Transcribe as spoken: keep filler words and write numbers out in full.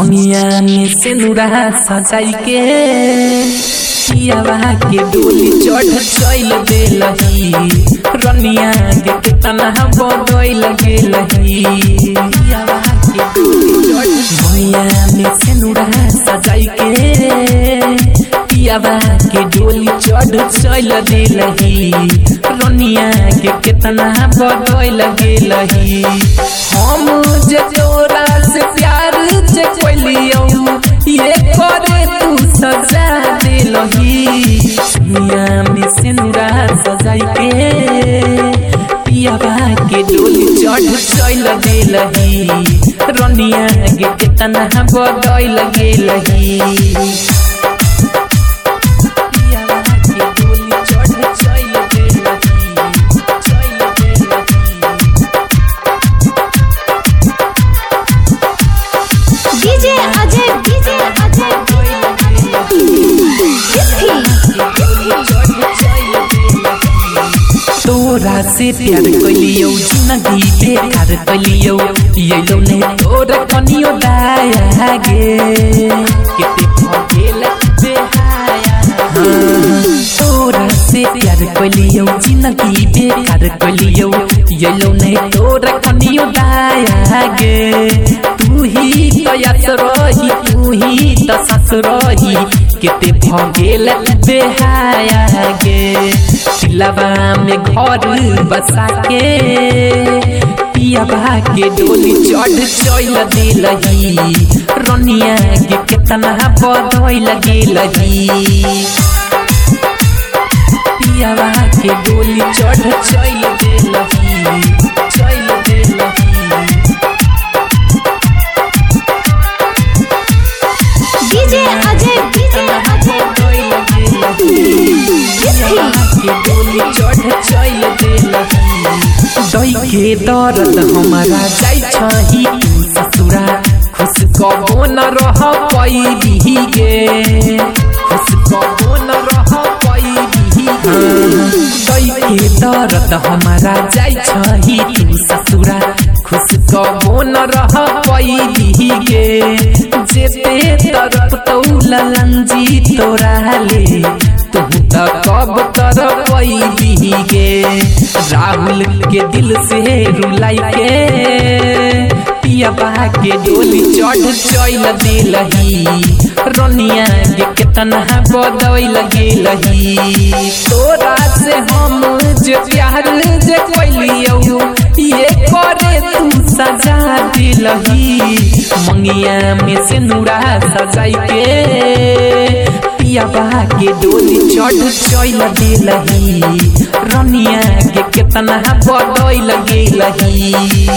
मंगिया में सिंदूरा सजाई के पियावा के डोली चढ़ चल देलही रनिया के कितना बदल गेलही पियावा के डोली चढ़ मंगिया में सिंदूरा सजाई के पियावा के डोली चढ़ चल देलही रनिया के कितना बदल गेलही हम जे तोरा से प्यार जे कोलियो ये करे तू सजा देलही दुनिया में सिंदूरा सजाई के पियावा के डोली चढ़ चल देलही रनिया के कितना बदल गेलही पियावा के डोली चढ़ चल देलही चल देलही डीजे अजय डीजे अजय तोरा से प्यार कलियो जिंदगी बेकार कलियो येलो ने तोरा कनियो दाया गे केते भगेल बेहाया तोरा से प्यार कलियो जिंदगी बेकार कलियो येलो ने तोरा कनियो दाया गे तू ही तो यास रही तू ही तो सस रही केते भगेल बेहाया गे दिलवा में घर बसा के पियावा के डोली चढ़ चल देलही रनिया के कितना बदल गेलही पियावा के डोली चढ़ चल देलही चल देलही डीजे अजय डीजे अजय के डोली चढ़ चल देलही दई के दर्द हमारा जाई छही तू ससुरा खुश कबो न रह पैबी गे खुश कबो न रह पैबी दई के दर्द हमारा जाई छही तू ससुरा खुश कबो न रह पैबी गे जेते तरफ तो ललंजी तोरा ले तू त कब तरफ पैबी गे राहुल के दिल से रुलाई के पियावा के डोली चढ़ चल देलही रनिया के कितना बदल गेलही तोरा से हम जे प्यार जे कोलियो ये करे तू सजा देलही मंगिया में सिंदूरा सजाई के पियावा के डोली चढ़ चल देलही रनिया के कितना बदल गेलही।